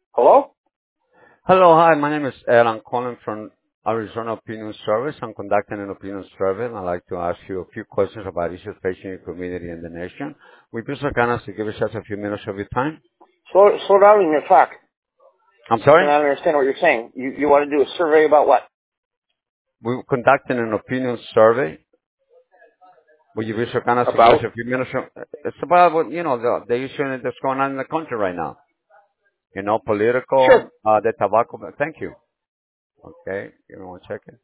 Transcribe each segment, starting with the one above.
Hello? Hello, hi. My name is Ed. I'm calling from Arizona Opinion Service. I'm conducting an opinion survey, and I'd like to ask you a few questions about issues facing your community and the nation. Would you be so kind as to give us just a few minutes of your time? Slow down in your talk. I'm I sorry? cannot understand what you're saying. You want to do a survey about what? We're conducting an opinion survey. Would you be so kind as to give us About? a few minutes? It's about what, the issue that's going on in the country right now. Sure. Political, the tobacco. Thank you. Okay, give me one second.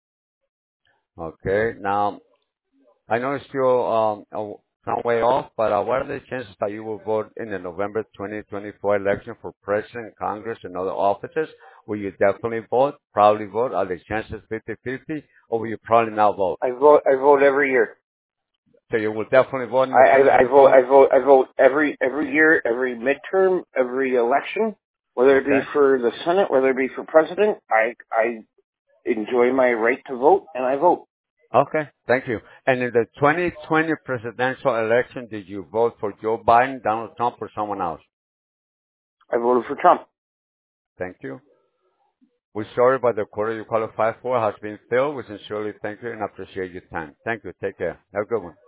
Okay, now, I know it's still some way off, but what are the chances that you will vote in the November 2024 election for president, Congress, and other offices? Will you definitely vote, probably vote? Are the chances 50-50, or will you probably not vote? I vote every year. So you will definitely vote in the I vote every year, every midterm, every election, whether it be Okay. for the Senate, whether it be for president. I enjoy my right to vote, and I vote. Okay. Thank you. And in the 2020 presidential election, did you vote for Joe Biden, Donald Trump, or someone else? I voted for Trump. Thank you. We're sorry, but the quota you qualified for has been filled. We sincerely thank you and appreciate your time. Thank you. Take care. Have a good one.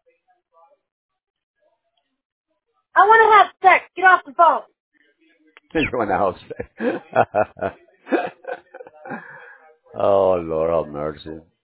I want to have sex. Get off the phone. You in the house. Oh, Lord have mercy.